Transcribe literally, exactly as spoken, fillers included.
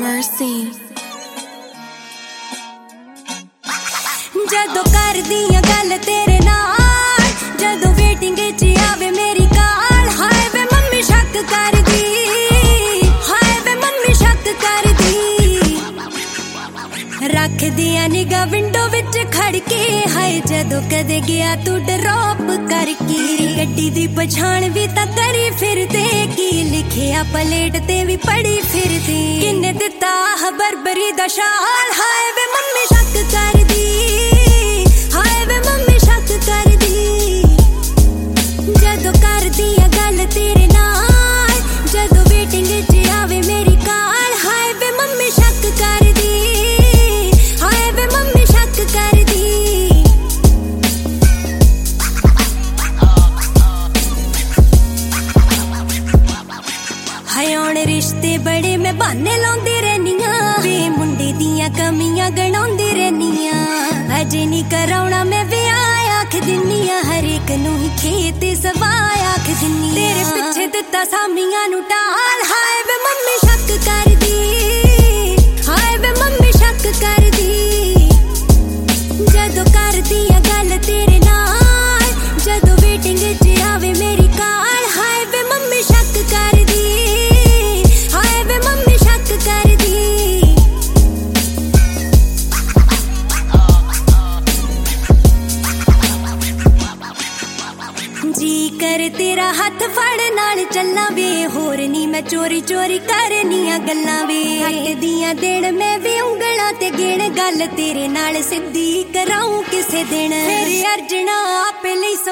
Mercy ਜਦੋਂ ਕਰਦੀਆਂ ਗੱਲ ਤੇਰੇ ਨਾਲ, ਜਦੋਂ ਵੇਟਿੰਗ 'ਚ ਆਵੇ ਮੇਰੀ ਕਾਲ, ਹਾਏ ਵੇ ਮੰਮੀ ਸ਼ੱਕ ਕਰਦੀ, ਹਾਏ ਵੇ ਮੰਮੀ ਸ਼ੱਕ ਕਰਦੀ, ਰੱਖਦੀਆਂ ਨਿਗਾਹ ਵਿੰਡੋ ਵਿੱਚ ਖੜ ਕੇ, ਹਾਏ ਜਦੋਂ ਕਦੇ ਗਿਆ ਤੂੰ ਡਰੋਪ ਕਰਕੇ, ਗੱਡੀ ਦੀ ਪਛਾਣ ਵੀ ਤਾਂ ਕਰੀ ਫਿਰਦੇ, ਕੀ ਲਿਖਿਆ ਪਲੇਟ ਤੇ ਵੀ ਪੜੀ ਫਿਰਦੀ, ਕਿੰਨੇ ਦਿੱਤਾ ਬਰਬਰੀ ਦਾ ਸ਼ਾਲ, ਹਾਏ ਵੇ ਮੰਮੀ ਸ਼ੱਕ ਕਰਦੀ, ਹਾਏ ਵੇ ਮੰਮੀ ਸ਼ੱਕ ਕਰਦੀ, ਜਦੋਂ ਕਰਦੀ ਆ ਗੱਲ ਤੇਰੇ ਨਾਲ, ਜਦੋਂ ਵੇਟਿੰਗ 'ਚ ਆਵੇ ਮੇਰੀ ਕਾਲ, ਹਾਏ ਵੇ ਮੰਮੀ ਸ਼ੱਕ ਕਰਦੀ, ਹਾਏ ਵੇ ਮੰਮੀ ਸ਼ੱਕ ਕਰਦੀ, ਹਾਏ ਹੁਣ ਰਿਸ਼ਤੇ ਬੜੇ ਮੈਂ ਬਹਾਨੇ ਲਾਉਂਦੀ ਰਹਿਨੀਆਂ, ਵੇ ਮੁੰਡੇ ਦੀਆਂ ਕਮੀਆਂ ਗਣਾਉਂਦੀ ਰਹਿਨੀਆਂ, ਅਜੇ ਨਹੀਂ ਕਰਾਉਣਾ ਮੈਂ ਵਿਆਹ ਆਖ ਦਿੰਨੀ ਆ, ਹਰ ਇੱਕ ਨੂੰ ਹੀ ਖੇਤ ਸਵਾਹ ਆਖ ਦਿੰਨੀ ਆ, ਤੇਰੇ ਪਿੱਛੇ ਦਿੱਤਾ ਸਾਮੀਆਂ ਨੂੰ ਟਾਲ, ਹਾਏ ਵੇ ਮੰਮੀ ਸ਼ੱਕ ਕਰਦੀ, ਹਾਏ ਵੇ ਮੰਮੀ ਸ਼ੱਕ ਕਰਦੀ, ਜਦੋਂ ਕਰਦੀ ਆ ਗੱਲ ਤੇਰੇ ਨਾਲ, ਜਦੋਂ ਵੇਟਿੰਗ 'ਚ ਆਵੇ ਮੇਰੀ ਕਾਲ, ਹਾਏ ਵੇ ਮੰਮੀ ਸ਼ੱਕ ਕਰਦੀ, ਹਾਏ ਵੇ ਮੰਮੀ ਸ਼ੱਕ ਕਰਦੀ, ਜੀ ਕਰ ਤੇਰਾ ਹੱਥ ਫੜ ਨਾਲ ਚੱਲਾਂ ਵੇ, ਹੋਰ ਨੀ ਮੈਂ ਚੋਰੀ ਚੋਰੀ ਕਰਨੀਆਂ ਗੱਲਾਂ ਵੇ, ਹੱਟਦੀਆਂ ਦਿਨ ਮੈਂ ਵੀ ਉਂਗਲਾਂ ਤੇ ਗਿਣ, ਗੱਲ ਤੇਰੇ ਨਾਲ ਸਿੱਧੀ ਕਰਾਉਂ ਕਿਸੇ ਦਿਨ, ਮੇਰੀ ਅਰਜਣਾ ਆਪੇ ਲਈ